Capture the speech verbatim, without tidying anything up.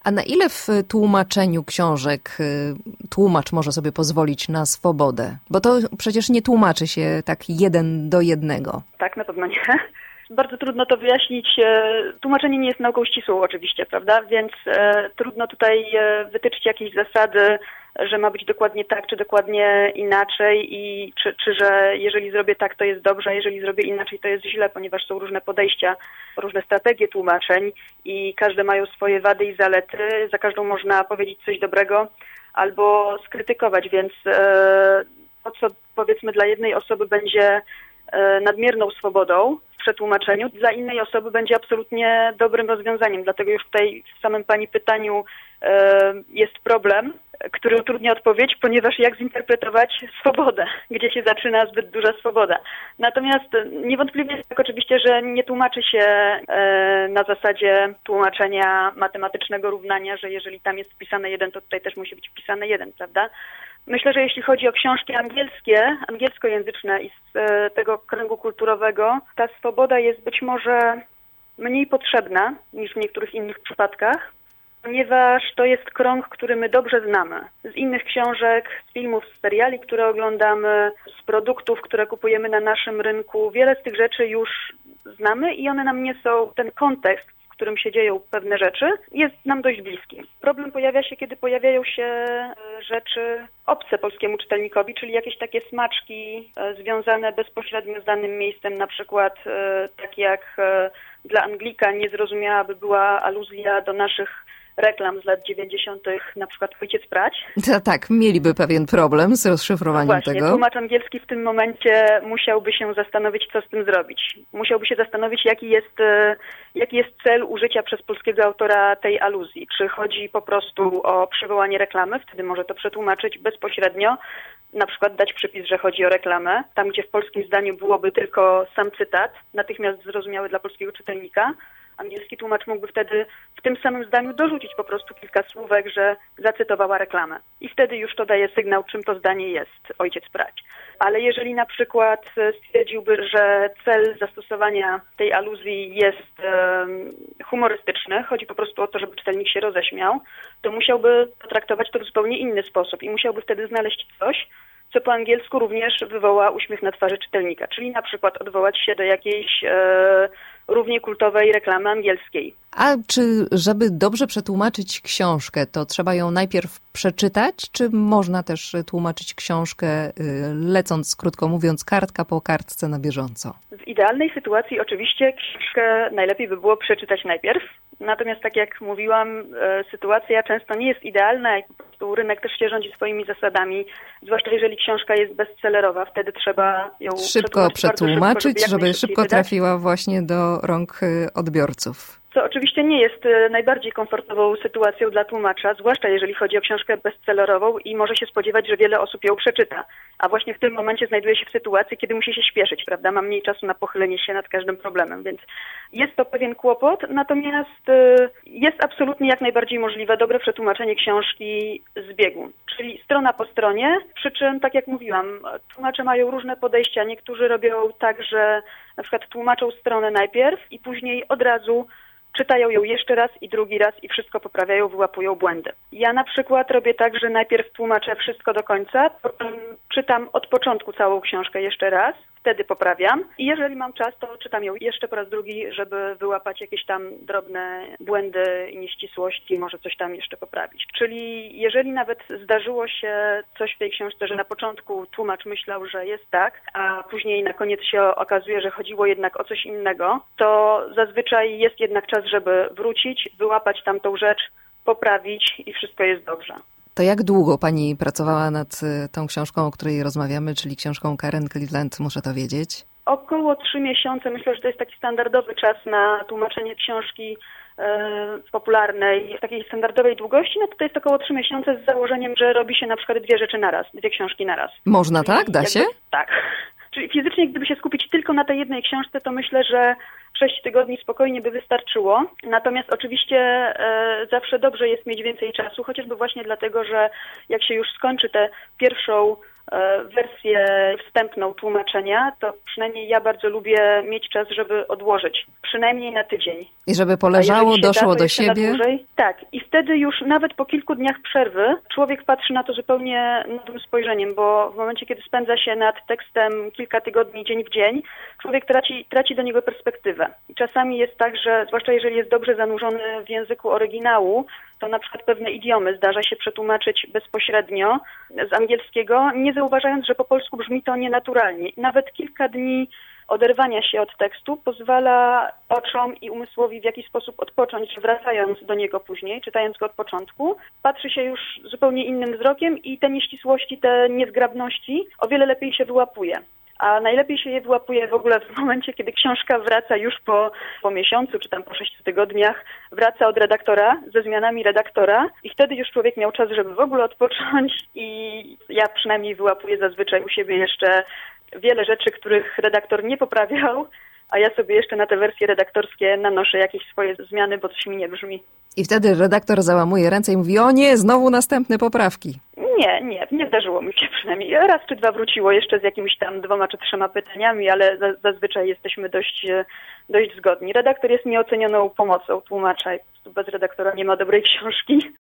A na ile w tłumaczeniu książek tłumacz może sobie pozwolić na swobodę? Bo to przecież nie tłumaczy się tak jeden do jednego. Tak, na pewno nie. Bardzo trudno to wyjaśnić. Tłumaczenie nie jest nauką ścisłą oczywiście, prawda? Więc e, trudno tutaj e, wytyczyć jakieś zasady, że ma być dokładnie tak, czy dokładnie inaczej i czy, czy że jeżeli zrobię tak, to jest dobrze, a jeżeli zrobię inaczej, to jest źle, ponieważ są różne podejścia, różne strategie tłumaczeń i każde mają swoje wady i zalety. Za każdą można powiedzieć coś dobrego albo skrytykować, więc e, to, co powiedzmy dla jednej osoby będzie e, nadmierną swobodą w przetłumaczeniu, dla innej osoby będzie absolutnie dobrym rozwiązaniem. Dlatego już tutaj w samym pani pytaniu e, jest problem, który utrudnia odpowiedź, ponieważ jak zinterpretować swobodę, gdzie się zaczyna zbyt duża swoboda. Natomiast niewątpliwie jest tak oczywiście, że nie tłumaczy się e, na zasadzie tłumaczenia matematycznego równania, że jeżeli tam jest wpisane jeden, to tutaj też musi być wpisane jeden, prawda? Myślę, że jeśli chodzi o książki angielskie, angielskojęzyczne i z e, tego kręgu kulturowego, ta swoboda jest być może mniej potrzebna niż w niektórych innych przypadkach, ponieważ to jest krąg, który my dobrze znamy. Z innych książek, z filmów, z seriali, które oglądamy, z produktów, które kupujemy na naszym rynku. Wiele z tych rzeczy już znamy i one nam nie są, ten kontekst, w którym się dzieją pewne rzeczy, jest nam dość bliski. Problem pojawia się, kiedy pojawiają się rzeczy obce polskiemu czytelnikowi, czyli jakieś takie smaczki związane bezpośrednio z danym miejscem, na przykład tak jak dla Anglika niezrozumiała by była aluzja do naszych reklam z lat dziewięćdziesiątych, na przykład Ojciec Prać. To tak, mieliby pewien problem z rozszyfrowaniem no właśnie, tego. Tłumacz angielski w tym momencie musiałby się zastanowić, co z tym zrobić. Musiałby się zastanowić, jaki jest, jaki jest cel użycia przez polskiego autora tej aluzji. Czy chodzi po prostu o przywołanie reklamy, wtedy może to przetłumaczyć bezpośrednio, na przykład dać przypis, że chodzi o reklamę, tam gdzie w polskim zdaniu byłoby tylko sam cytat, natychmiast zrozumiały dla polskiego czytelnika. Angielski tłumacz mógłby wtedy w tym samym zdaniu dorzucić po prostu kilka słówek, że zacytowała reklamę. I wtedy już to daje sygnał, czym to zdanie jest, Ojciec Prać. Ale jeżeli na przykład stwierdziłby, że cel zastosowania tej aluzji jest um, humorystyczny, chodzi po prostu o to, żeby czytelnik się roześmiał, to musiałby potraktować to w zupełnie inny sposób i musiałby wtedy znaleźć coś, co po angielsku również wywoła uśmiech na twarzy czytelnika, czyli na przykład odwołać się do jakiejś e, równie kultowej reklamy angielskiej. A czy żeby dobrze przetłumaczyć książkę, to trzeba ją najpierw przeczytać, czy można też tłumaczyć książkę lecąc, krótko mówiąc, kartka po kartce na bieżąco? W idealnej sytuacji oczywiście książkę najlepiej by było przeczytać najpierw. Natomiast tak jak mówiłam, e, sytuacja często nie jest idealna i po prostu rynek też się rządzi swoimi zasadami, zwłaszcza jeżeli książka jest bestsellerowa, wtedy trzeba ją szybko przetłumaczyć, szybko, żeby, żeby szybko trafiła właśnie do rąk odbiorców. Co oczywiście nie jest najbardziej komfortową sytuacją dla tłumacza, zwłaszcza jeżeli chodzi o książkę bestsellerową i może się spodziewać, że wiele osób ją przeczyta. A właśnie w tym momencie znajduje się w sytuacji, kiedy musi się śpieszyć, prawda? Ma mniej czasu na pochylenie się nad każdym problemem, więc jest to pewien kłopot, natomiast jest absolutnie jak najbardziej możliwe dobre przetłumaczenie książki z biegu, czyli strona po stronie, przy czym, tak jak mówiłam, tłumacze mają różne podejścia. Niektórzy robią tak, że na przykład tłumaczą stronę najpierw i później od razu czytają ją jeszcze raz i drugi raz i wszystko poprawiają, wyłapują błędy. Ja na przykład robię tak, że najpierw tłumaczę wszystko do końca, potem czytam od początku całą książkę jeszcze raz, wtedy poprawiam i jeżeli mam czas, to czytam ją jeszcze po raz drugi, żeby wyłapać jakieś tam drobne błędy i nieścisłości, może coś tam jeszcze poprawić. Czyli jeżeli nawet zdarzyło się coś w tej książce, że na początku tłumacz myślał, że jest tak, a później na koniec się okazuje, że chodziło jednak o coś innego, to zazwyczaj jest jednak czas, żeby wrócić, wyłapać tamtą rzecz, poprawić i wszystko jest dobrze. To jak długo pani pracowała nad tą książką, o której rozmawiamy, czyli książką Karen Cleveland, muszę to wiedzieć? Około trzy miesiące. Myślę, że to jest taki standardowy czas na tłumaczenie książki e, popularnej, takiej standardowej długości. No to, to jest około trzy miesiące z założeniem, że robi się na przykład dwie rzeczy naraz, dwie książki naraz. Można tak? Da się? Jakby, tak. Czyli fizycznie, gdyby się skupić tylko na tej jednej książce, to myślę, że sześć tygodni spokojnie by wystarczyło. Natomiast oczywiście e, zawsze dobrze jest mieć więcej czasu, chociażby właśnie dlatego, że jak się już skończy tę pierwszą e, wersję wstępną tłumaczenia, to przynajmniej ja bardzo lubię mieć czas, żeby odłożyć. Przynajmniej na tydzień. I żeby A poleżało, jeżeli się doszło da, to do jeszcze na siebie. dłużej. Tak. I wtedy już nawet po kilku dniach przerwy człowiek patrzy na to zupełnie nowym spojrzeniem, bo w momencie, kiedy spędza się nad tekstem kilka tygodni, dzień w dzień, człowiek traci, traci do niego perspektywę. I czasami jest tak, że zwłaszcza jeżeli jest dobrze zanurzony w języku oryginału, to na przykład pewne idiomy zdarza się przetłumaczyć bezpośrednio z angielskiego, nie zauważając, że po polsku brzmi to nienaturalnie. I nawet kilka dni oderwania się od tekstu pozwala oczom i umysłowi w jakiś sposób odpocząć, wracając do niego później, czytając go od początku. Patrzy się już zupełnie innym wzrokiem i te nieścisłości, te niezgrabności o wiele lepiej się wyłapuje. A najlepiej się je wyłapuje w ogóle w momencie, kiedy książka wraca już po, po miesiącu, czy tam po sześciu tygodniach, wraca od redaktora, ze zmianami redaktora i wtedy już człowiek miał czas, żeby w ogóle odpocząć i ja przynajmniej wyłapuję zazwyczaj u siebie jeszcze wiele rzeczy, których redaktor nie poprawiał, a ja sobie jeszcze na te wersje redaktorskie nanoszę jakieś swoje zmiany, bo coś mi nie brzmi. I wtedy redaktor załamuje ręce i mówi: o nie, znowu następne poprawki. Nie, nie, nie zdarzyło mi się przynajmniej. Raz czy dwa wróciło jeszcze z jakimiś tam dwoma czy trzema pytaniami, ale zazwyczaj jesteśmy dość, dość zgodni. Redaktor jest nieocenioną pomocą tłumacza i bez redaktora nie ma dobrej książki.